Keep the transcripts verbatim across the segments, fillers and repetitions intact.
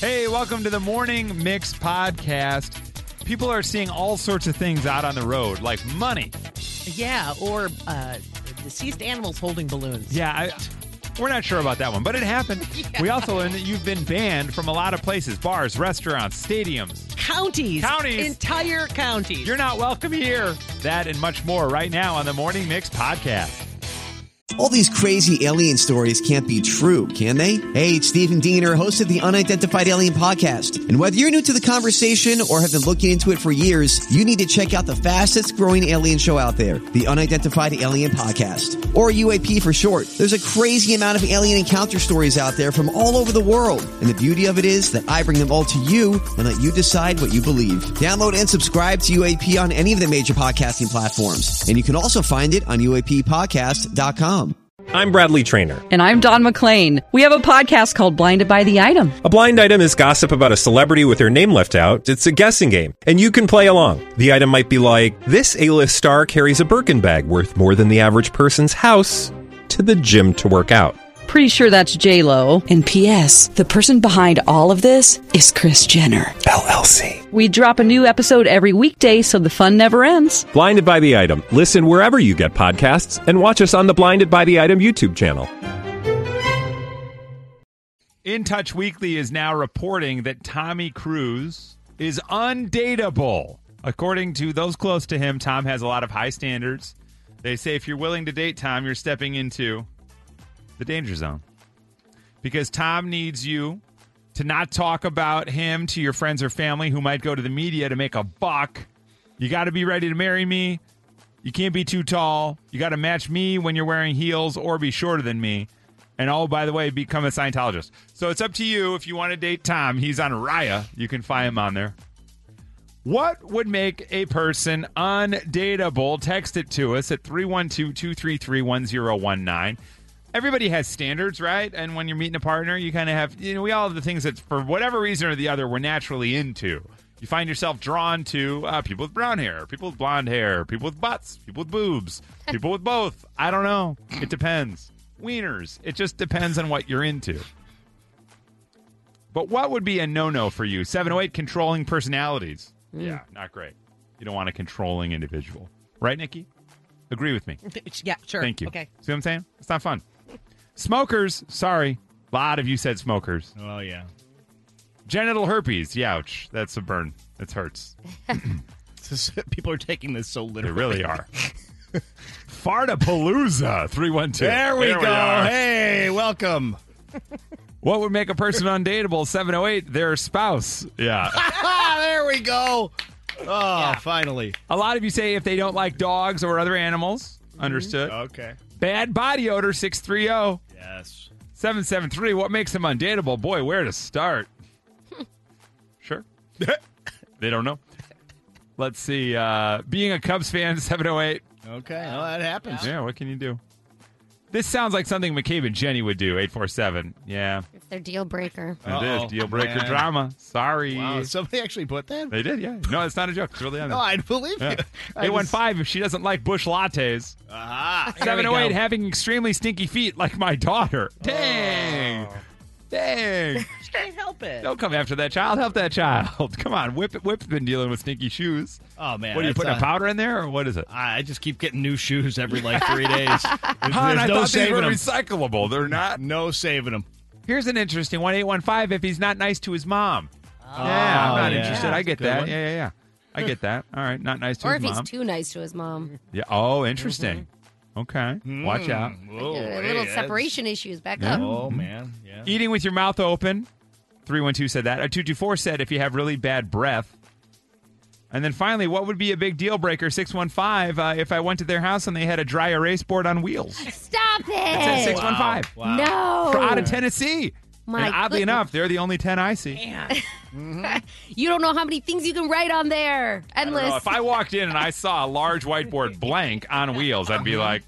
Hey, welcome to the Morning Mix podcast. People are seeing all sorts of things out on the road, like money. Yeah, or uh, deceased animals holding balloons. Yeah, I, we're not sure about that one, but it happened. Yeah. We also learned that you've been banned from a lot of places, bars, restaurants, stadiums. Counties. Counties. Entire counties. You're not welcome here. That and much more right now on the Morning Mix podcast. All these crazy alien stories can't be true, can they? Hey, it's Stephen Diener, host of the Unidentified Alien Podcast. And whether you're new to the conversation or have been looking into it for years, you need to check out the fastest growing alien show out there, the Unidentified Alien Podcast, or U A P for short. There's a crazy amount of alien encounter stories out there from all over the world. And the beauty of it is that I bring them all to you and let you decide what you believe. Download and subscribe to U A P on any of the major podcasting platforms. And you can also find it on U A P podcast dot com. I'm Bradley Trainer. And I'm Don McClain. We have a podcast called Blinded by the Item. A blind item is gossip about a celebrity with their name left out. It's a guessing game, and you can play along. The item might be like, this A-list star carries a Birkin bag worth more than the average person's house to the gym to work out. Pretty sure that's J-Lo. And P S the person behind all of this is Kris Jenner, L L C. We drop a new episode every weekday so the fun never ends. Blinded by the Item. Listen wherever you get podcasts and watch us on the Blinded by the Item YouTube channel. In Touch Weekly is now reporting that Tommy Cruise is undateable. According to those close to him, Tom has a lot of high standards. They say if you're willing to date Tom, you're stepping into the danger zone. Because Tom needs you to not talk about him to your friends or family who might go to the media to make a buck. You got to be ready to marry me. You can't be too tall. You got to match me when you're wearing heels or be shorter than me. And oh, by the way, become a Scientologist. So it's up to you if you want to date Tom. He's on Raya. You can find him on there. What would make a person undateable? Text it to us at three one two, two three three, one zero one nine. Everybody has standards, right? And when you're meeting a partner, you kind of have, you know, we all have the things that for whatever reason or the other, we're naturally into. You find yourself drawn to uh, people with brown hair, people with blonde hair, people with butts, people with boobs, people with both. I don't know. It depends. Wieners. It just depends on what you're into. But what would be a no-no for you? seven oh eight, controlling personalities. Mm. Yeah, not great. You don't want a controlling individual. Right, Nikki? Agree with me. Yeah, sure. Thank you. Okay. See what I'm saying? It's not fun. Smokers, sorry. A lot of you said smokers. Oh, yeah. Genital herpes, youch. That's a burn. It hurts. People are taking this so literally. They really are. Fartapalooza, three one two. There we there go. We are. Hey, welcome. What would make a person undateable? seven oh eight, their spouse. Yeah. There we go. Oh, yeah. Finally. A lot of you say if they don't like dogs or other animals. Understood. Okay. Bad body odor, six three zero. Yes. seven seven three, what makes them undateable? Boy, where to start? Sure. They don't know. Let's see. Uh, being a Cubs fan, seven oh eight. Okay. Well, that happens. Yeah, what can you do? This sounds like something McCabe and Jenny would do, eight four seven. Yeah. It's their deal breaker. It is. Deal breaker man. Drama. Sorry. Wow, somebody actually put that? They did, yeah. No, it's not a joke. It's really on there. No, I believe yeah. you. eight one five, if she doesn't like Bush lattes. Ah, seven oh eight, having extremely stinky feet like my daughter. Dang. Oh. Dang. She can't help it. Don't come after that child. Help that child. Come on. Whip Whip's been dealing with stinky shoes. Oh, man. What, are you putting uh, a powder in there, or what is it? I just keep getting new shoes every, like, three days. There's, Hon, there's I no thought saving these were them. recyclable. They're not. No saving them. Here's an interesting one, eight one five, if he's not nice to his mom. Oh, yeah, I'm not yeah. interested. I get Good that. one. Yeah, yeah, yeah. I get that. All right, not nice to Or his if mom. he's too nice to his mom. Yeah. Oh, interesting. Okay. Mm. Watch out. Whoa, Like, uh, hey, little that's- separation issues. Back Yeah. up. Oh, man. Yeah. Eating with your mouth open. three one two said that. A two two four said if you have really bad breath. And then finally, what would be a big deal breaker? six one five, uh, if I went to their house and they had a dry erase board on wheels. Stop it. That's at six one five. Wow. No. For out of Tennessee. My and oddly goodness. enough, they're the only ten I see. Man. You don't know how many things you can write on there. I don't Endless. know. If I walked in and I saw a large whiteboard blank on wheels, I'd be like,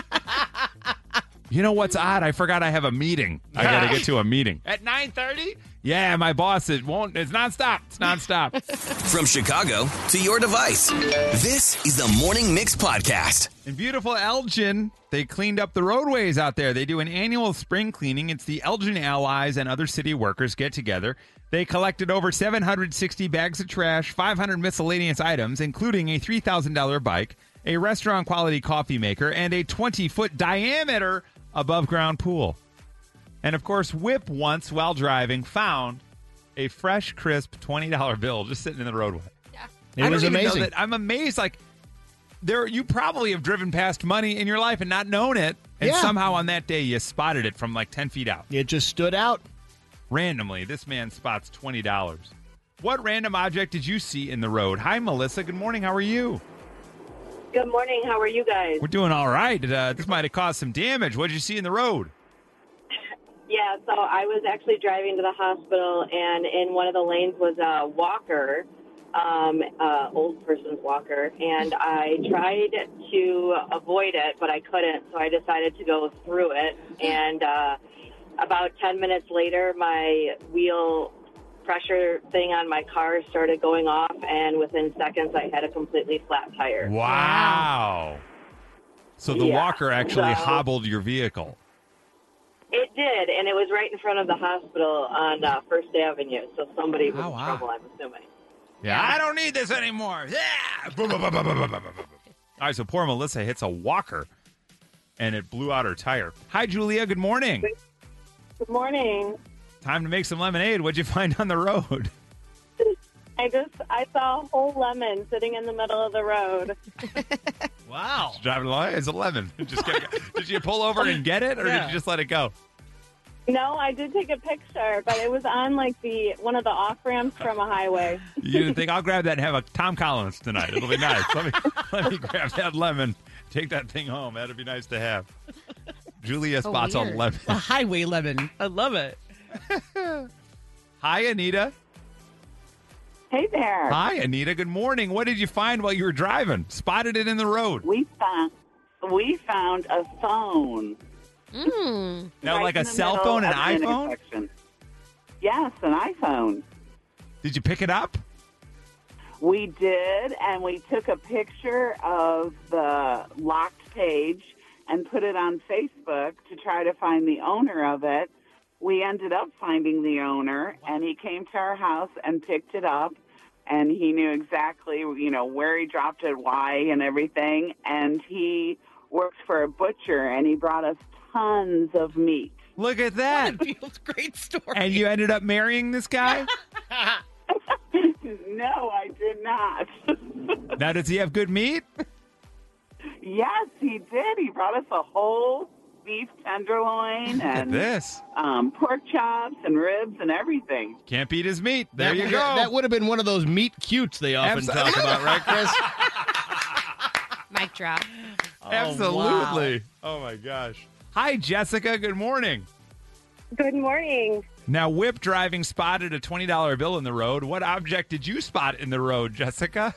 you know what's odd? I forgot I have a meeting. I got to get to a meeting. At nine thirty? Yeah, my boss, it won't, it's nonstop. It's nonstop. From Chicago to your device, this is the Morning Mix Podcast. In beautiful Elgin, they cleaned up the roadways out there. They do an annual spring cleaning. It's the Elgin Allies and other city workers get together. They collected over seven hundred sixty bags of trash, five hundred miscellaneous items, including a three thousand dollars bike, a restaurant-quality coffee maker, and a twenty-foot diameter above-ground pool. And, of course, Whip once, while driving, found a fresh, crisp twenty dollar bill just sitting in the roadway. Yeah. It I was don't even amazing. know that. I'm amazed. Like, there, you probably have driven past money in your life and not known it. And Yeah. somehow on that day, you spotted it from like ten feet out. It just stood out. Randomly, this man spots twenty dollars. What random object did you see in the road? Hi, Melissa. Good morning. How are you? Good morning. How are you guys? We're doing all right. Uh, this might have caused some damage. What did you see in the road? Yeah, so I was actually driving to the hospital, and in one of the lanes was a walker, um, uh, old person's walker, and I tried to avoid it, but I couldn't, so I decided to go through it. And uh, about ten minutes later, my wheel pressure thing on my car started going off, and within seconds, I had a completely flat tire. Wow. So the Yeah, walker actually so- hobbled your vehicle. It did, and it was right in front of the hospital on uh, First Avenue, so somebody was Oh, in wow. trouble, I'm assuming. Yeah, I don't need this anymore. Yeah. Boom, boom, boom, boom, boom, boom, boom, boom. All right, so poor Melissa hits a walker, and it blew out her tire. Hi, Julia. Good morning. Good morning. Time to make some lemonade. What'd you find on the road? I just I saw a whole lemon sitting in the middle of the road. Wow. Driving along, it's a lemon. Just get, did you pull over and get it, or did Yeah. you just let it go? No, I did take a picture, but it was on like the one of the off ramps from a highway. You didn't think I'll grab that and have a Tom Collins tonight? It'll be nice. Let me let me grab that lemon, take that thing home. That'd be nice to have. Julia So spots a weird. lemon. A highway lemon. I love it. Hi, Anita. Hey there. Hi, Anita. Good morning. What did you find while you were driving? Spotted it in the road. We found we found a phone. Mm. Now, right like a in the cell middle phone, an of the iPhone? intersection. Yes, an iPhone. Did you pick it up? We did, and we took a picture of the locked page and put it on Facebook to try to find the owner of it. We ended up finding the owner, and he came to our house and picked it up, and he knew exactly, you know, where he dropped it, why, and everything. And he works for a butcher, and he brought us tons of meat. Look at that. Great story. And you ended up marrying this guy? No, I did not. Now, does he have good meat? Yes, he did. He brought us a whole beef tenderloin Look at and this. um, pork chops and ribs and everything. Can't beat his meat. There that, you that- go. That would have been one of those meat cutes they often Abso- talk about, right, Chris? Mic drop. Absolutely. Oh, my gosh. Hi, Jessica. Good morning. Good morning. Now, Whip driving spotted a twenty dollar bill in the road. What object did you spot in the road, Jessica?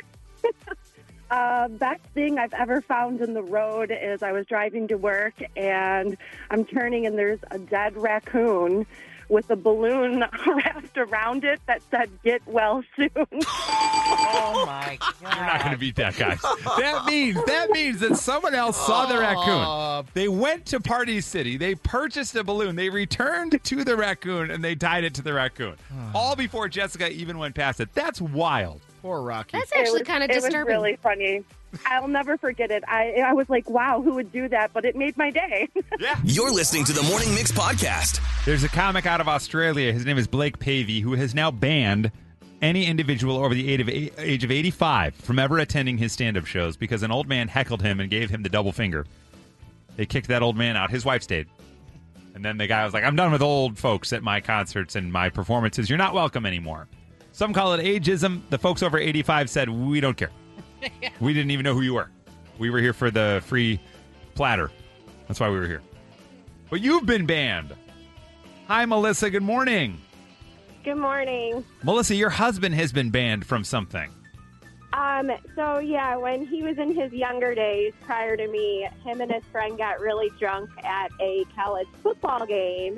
Uh, best thing I've ever found in the road is I was driving to work and I'm turning and there's a dead raccoon with a balloon wrapped around it that said "Get well soon." Oh, my God. You're not going to beat that, guys. That means that means that someone else saw the raccoon. They went to Party City. They purchased a balloon. They returned to the raccoon, and they tied it to the raccoon. All before Jessica even went past it. That's wild. Poor Rocky. That's actually kind of disturbing. It was really funny. I'll never forget it. I I was like, wow, who would do that? But it made my day. Yeah. You're listening to the Morning Mix Podcast. There's a comic out of Australia. His name is Blake Pavey, who has now banned any individual over the age of, age of eighty-five from ever attending his stand-up shows because an old man heckled him and gave him the double finger. They kicked that old man out. His wife stayed. And then the guy was like, I'm done with old folks at my concerts and my performances. You're not welcome anymore. Some call it ageism. The folks over eighty-five said, we don't care. We didn't even know who you were. We were here for the free platter. That's why we were here. But you've been banned. Hi, Melissa. Good morning. Good morning. Melissa, your husband has been banned from something. Um, so yeah, when he was in his younger days, prior to me, him and his friend got really drunk at a college football game,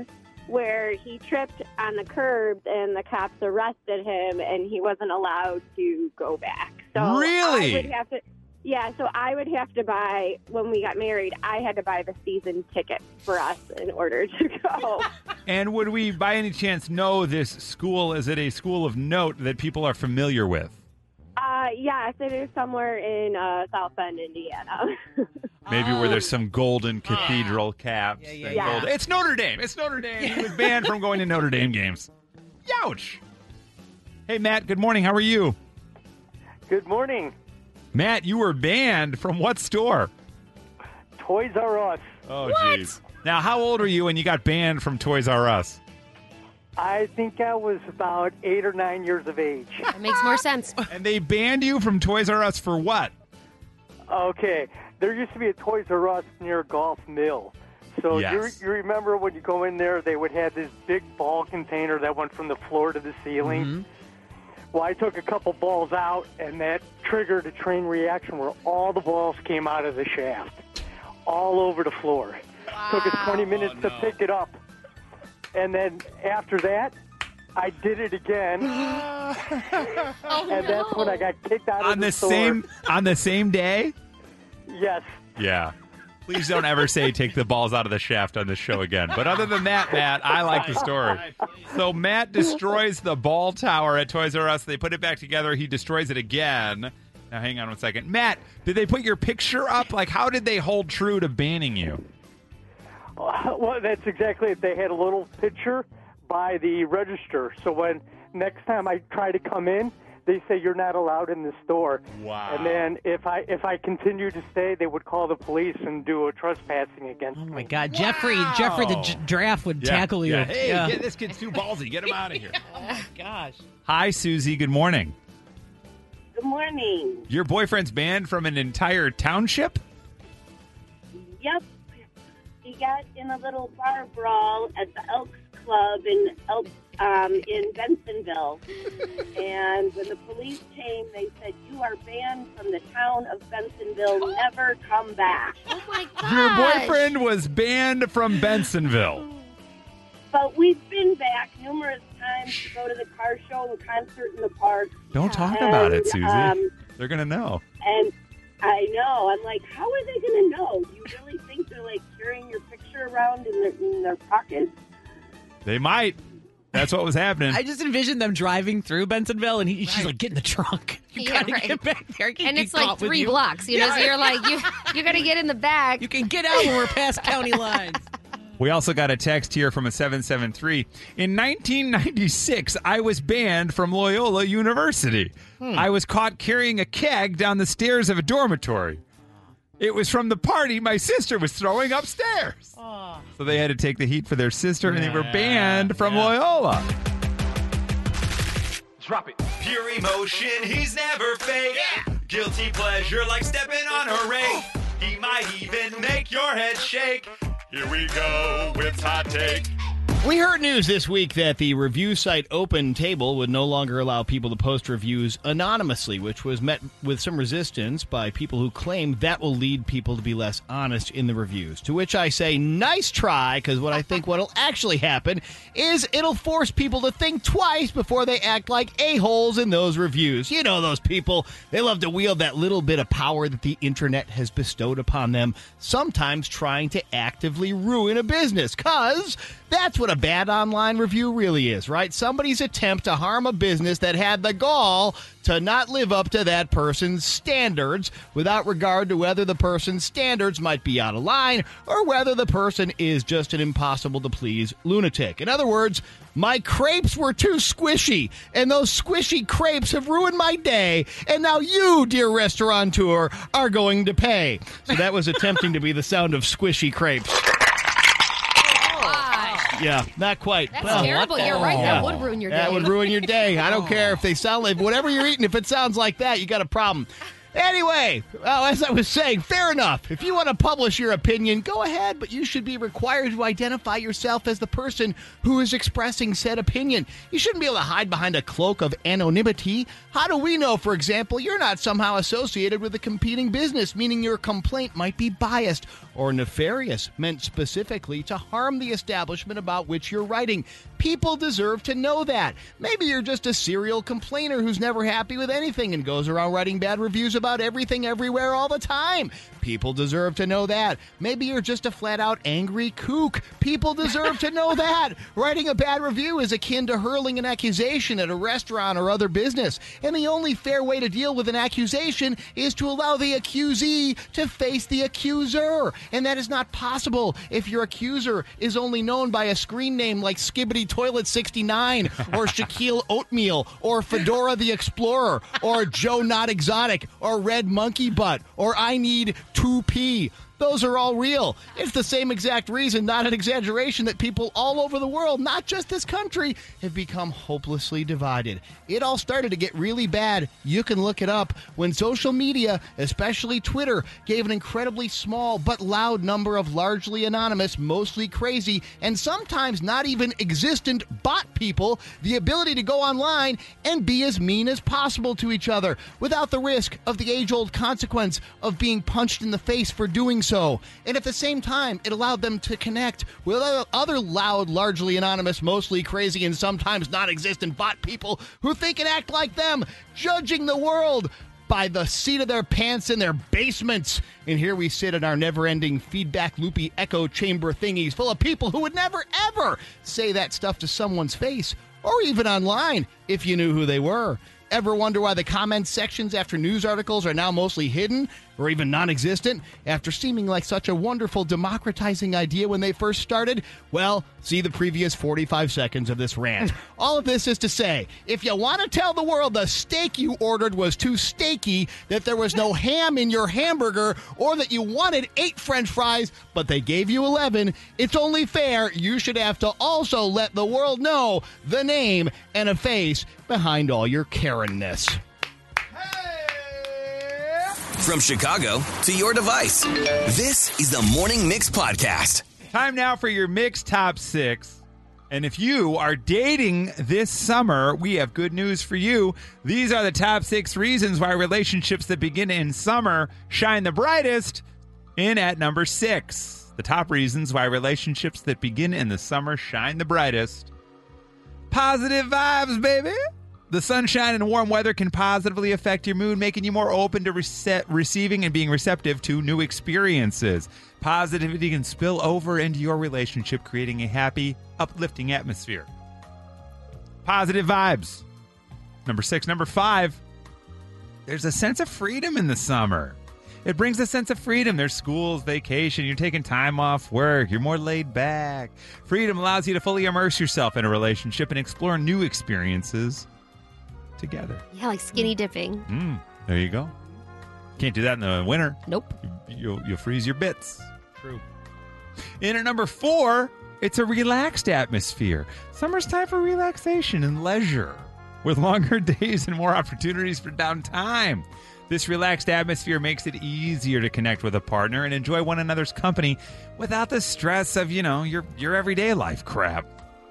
where he tripped on the curbs and the cops arrested him and he wasn't allowed to go back. So Really? I would have to, yeah, so I would have to buy, when we got married, I had to buy the season ticket for us in order to go. And would we, by any chance, know this school? Is it a school of note that people are familiar with? Uh, yes, it is somewhere in uh, South Bend, Indiana. Maybe where there's some golden cathedral caps. Yeah, yeah, and yeah. gold- It's Notre Dame. It's Notre Dame. He was banned from going to Notre Dame games. Youch. Hey, Matt, good morning. How are you? Good morning. Matt, you were banned from what store? Toys R Us. Oh, jeez. Now, how old were you when you got banned from Toys R Us? I think I was about eight or nine years of age. That makes more sense. And they banned you from Toys R Us for what? Okay. There used to be a Toys R Us near Golf Mill. So Yes. you, you remember when you go in there, they would have this big ball container that went from the floor to the ceiling? Mm-hmm. Well, I took a couple balls out, and that triggered a train reaction where all the balls came out of the shaft, all over the floor. Took us twenty minutes Oh, to pick it up. And then after that, I did it again. Oh, and that's when I got kicked out On of the, the store. same on the same day? Yes. Yeah. Please don't ever say take the balls out of the shaft on this show again. But other than that, Matt, I like the story. So Matt destroys the ball tower at Toys R Us. They put it back together. He destroys it again. Now, hang on one second. Matt, did they put your picture up? Like, how did they hold true to banning you? Well, that's exactly it. They had a little picture by the register. So when next time I try to come in, they say you're not allowed in the store. Wow. And then if I if I continue to stay, they would call the police and do a trespassing against Oh, me. my God. Jeffrey Jeffrey the j- giraffe would Yeah, tackle you. yeah. Hey, Yeah. get, this kid's too ballsy. Get him out of here. Oh, gosh. Hi, Susie. Good morning. Good morning. Your boyfriend's banned from an entire township? Yep. He got in a little bar brawl at the Elks Club in Elk, um, in Bensonville. And when the police came, they said, "You are banned from the town of Bensonville. Never come back." Oh, my God. Your boyfriend was banned from Bensonville. But we've been back numerous times to go to the car show and concert in the park. Don't talk And, about it, Susie. um, They're going to know. And I know. I'm like, how are they going to know? You really think they're like carrying your picture around in their in their pockets? They might. That's what was happening. I just envisioned them driving through Bensonville, and he, she's like, "Get in the trunk. You Yeah, gotta right. get back there." I can't And get it's like caught with three you. blocks, you know, so you're like, you you got to get in the back. You can get out when we're past county lines. We also got a text here from a seven seven three. In nineteen ninety-six, I was banned from Loyola University. Hmm. I was caught carrying a keg down the stairs of a dormitory. It was from the party my sister was throwing upstairs. Oh. So they had to take the heat for their sister, and they were Yeah, banned from yeah. Loyola. Drop it. Pure emotion, he's never fake. Guilty pleasure like stepping on a rake. He might even make your head shake. Here we go with Hot Take. We heard news this week that the review site Open Table would no longer allow people to post reviews anonymously, which was met with some resistance by people who claim that will lead people to be less honest in the reviews. To which I say, nice try, because what I think what'll actually happen is it'll force people to think twice before they act like a-holes in those reviews. You know those people. They love to wield that little bit of power that the internet has bestowed upon them, sometimes trying to actively ruin a business, because that's what a bad online review really is, right? Somebody's attempt to harm a business that had the gall to not live up to that person's standards without regard to whether the person's standards might be out of line or whether the person is just an impossible-to-please lunatic. In other words, my crepes were too squishy, and those squishy crepes have ruined my day, and now you, dear restaurateur, are going to pay. So that was attempting to be the sound of squishy crepes. Yeah, not quite. That's Well, terrible. what- You're right. Yeah. That would ruin your day. That would ruin your day. I don't care if they sound like whatever you're eating. If it sounds like that, you got a problem. Anyway, well, as I was saying, fair enough. If you want to publish your opinion, go ahead, but you should be required to identify yourself as the person who is expressing said opinion. You shouldn't be able to hide behind a cloak of anonymity. How do we know, for example, you're not somehow associated with a competing business, meaning your complaint might be biased or nefarious, meant specifically to harm the establishment about which you're writing? People deserve to know that. Maybe you're just a serial complainer who's never happy with anything and goes around writing bad reviews about everything everywhere all the time. People deserve to know that. Maybe you're just a flat-out angry kook. People deserve to know that. Writing a bad review is akin to hurling an accusation at a restaurant or other business. And the only fair way to deal with an accusation is to allow the accusee to face the accuser. And that is not possible if your accuser is only known by a screen name like Skibbity Toilet sixty-nine or Shaquille Oatmeal or Fedora the Explorer or Joe Not Exotic or Red Monkey Butt or I Need two P. Those are all real. It's the same exact reason, not an exaggeration, that people all over the world, not just this country, have become hopelessly divided. It all started to get really bad. You can look it up when social media, especially Twitter, gave an incredibly small but loud number of largely anonymous, mostly crazy, and sometimes not even existent bot people the ability to go online and be as mean as possible to each other without the risk of the age-old consequence of being punched in the face for doing so. So, and at the same time, it allowed them to connect with other loud, largely anonymous, mostly crazy, and sometimes non-existent bot people who think and act like them, judging the world by the seat of their pants in their basements. And here we sit in our never-ending feedback loopy echo chamber thingies full of people who would never, ever say that stuff to someone's face or even online if you knew who they were. Ever wonder why the comment sections after news articles are now mostly hidden or even non-existent after seeming like such a wonderful democratizing idea when they first started? Well, see the previous forty-five seconds of this rant. All of this is to say, if you want to tell the world the steak you ordered was too steaky, that there was no ham in your hamburger, or that you wanted eight French fries, but they gave you eleven, it's only fair you should have to also let the world know the name and a face behind all your Karen-ness. From Chicago to your device, this is the Morning Mix Podcast. Time now for your Mix Top six. And if you are dating this summer, we have good news for you. These are the top six reasons why relationships that begin in summer shine the brightest. In at number six, the top reasons why relationships that begin in the summer shine the brightest. Positive vibes, baby. The sunshine and warm weather can positively affect your mood, making you more open to rece- receiving and being receptive to new experiences. Positivity can spill over into your relationship, creating a happy, uplifting atmosphere. Positive vibes. Number six. Number five, there's a sense of freedom in the summer. It brings a sense of freedom. There's schools, vacation, you're taking time off work, you're more laid back. Freedom allows you to fully immerse yourself in a relationship and explore new experiences together. Yeah, like skinny dipping. Mm, there you go. Can't do that in the winter. Nope. You'll, you'll freeze your bits. True. In at number four, it's a relaxed atmosphere. Summer's time for relaxation and leisure, with longer days and more opportunities for downtime. This relaxed atmosphere makes it easier to connect with a partner and enjoy one another's company without the stress of, you know, your, your everyday life crap.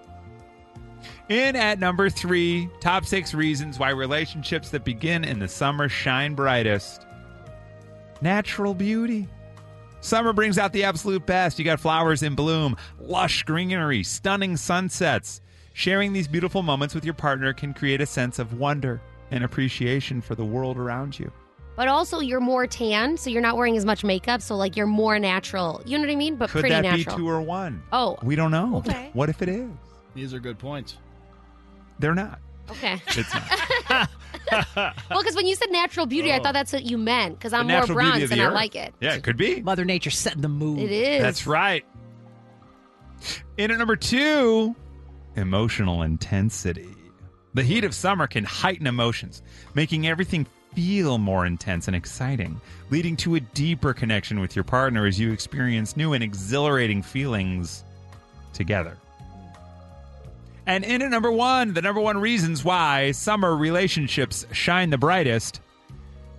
In at number three, top six reasons why relationships that begin in the summer shine brightest. Natural beauty. Summer brings out the absolute best. You got flowers in bloom, lush greenery, stunning sunsets. Sharing these beautiful moments with your partner can create a sense of wonder and appreciation for the world around you. But also, you're more tan, so you're not wearing as much makeup, so, like, you're more natural. You know what I mean? But Could pretty that natural. be two or one? Oh. We don't know. Okay. What if it is? These are good points. They're not. Okay. It's not. Well, because when you said natural beauty, Oh. I thought that's what you meant, because I'm The more natural beauty bronze of the and I earth. like it. Yeah, it could be. Mother Nature setting the mood. It is. That's right. In at number two, emotional intensity. The heat of summer can heighten emotions, making everything feel more intense and exciting, leading to a deeper connection with your partner as you experience new and exhilarating feelings together. And in at number one, the number one reasons why summer relationships shine the brightest,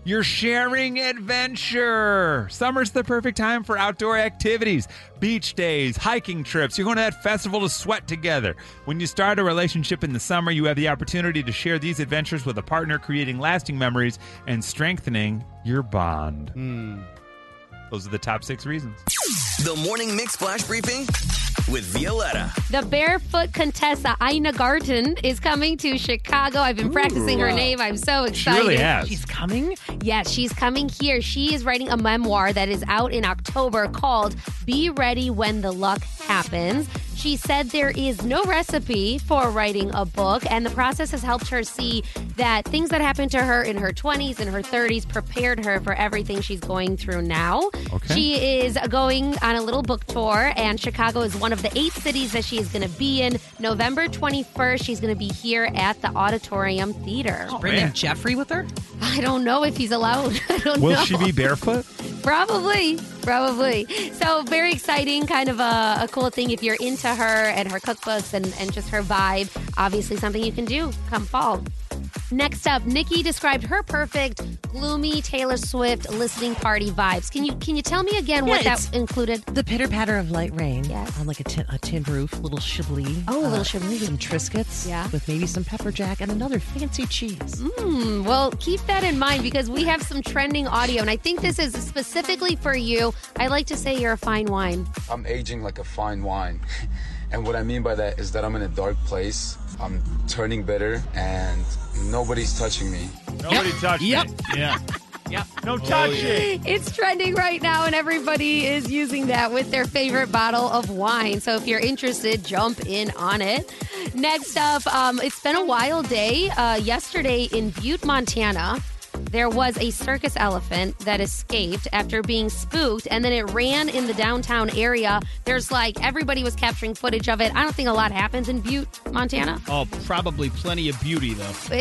You're sharing adventure. Summer's the perfect time for outdoor activities, beach days, hiking trips. You're going to that festival to sweat together. When you start a relationship in the summer, you have the opportunity to share these adventures with a partner, creating lasting memories and strengthening your bond. Mm. Those are the top six reasons. The Morning Mix Flash Briefing with Violetta. The barefoot Contessa Ina Garten is coming to Chicago. I've been practicing her name. I'm so excited. She really has. She's coming? Yes, she's coming here. She is writing a memoir that is out in October called Be Ready When the Luck Happens. She said there is no recipe for writing a book, and the process has helped her see that things that happened to her in her twenties and her thirties prepared her for everything she's going through now. Okay. She is going on a little book tour, and Chicago is one of the eight cities that she is going to be in. November twenty-first, she's going to be here at the Auditorium Theater. Oh, bringing man. Jeffrey with her? I don't know if he's allowed. I don't Will know. she be barefoot? Probably, probably. So very exciting, kind of a, a cool thing if you're into her and her cookbooks and, and just her vibe. Obviously something you can do come fall. Next up, Nikki described her perfect gloomy Taylor Swift listening party vibes. Can you can you tell me again what Yeah, that included? The pitter patter of light rain Yes. on like a tin, a tin roof, little Chablis. Oh, a little Chablis. Some Triscuits Yeah. with maybe some pepper jack and another fancy cheese. Mm, well, keep that in mind because we have some trending audio, and I think this is specifically for you. I like to say you're a fine wine. I'm aging like a fine wine. And what I mean by that is that I'm in a dark place. I'm turning bitter, and nobody's touching me. Nobody touched Yep. me. Yeah. Yep. No touching. It's trending right now, and everybody is using that with their favorite bottle of wine. So if you're interested, jump in on it. Next up, um, it's been a wild day. Uh, yesterday in Butte, Montana, there was a circus elephant that escaped after being spooked, and then it ran in the downtown area. There's like, everybody was capturing footage of it. I don't think a lot happens in Butte, Montana. Oh, probably plenty of beauty, though.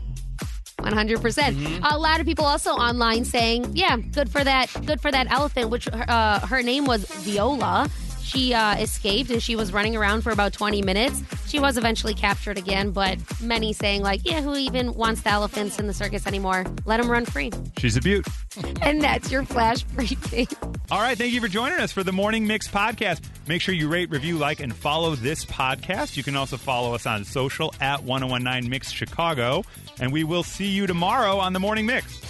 one hundred percent. Mm-hmm. A lot of people also online saying, yeah, good for that, good for that elephant, which uh, her name was Viola. She uh, escaped and she was running around for about twenty minutes. She was eventually captured again, but many saying like, yeah, who even wants the elephants in the circus anymore? Let them run free. She's a beaut. And that's your flash briefing. All right, thank you for joining us for the Morning Mix podcast. Make sure you rate, review, like, and follow this podcast. You can also follow us on social at ten nineteen Mix Chicago. And we will see you tomorrow on the Morning Mix.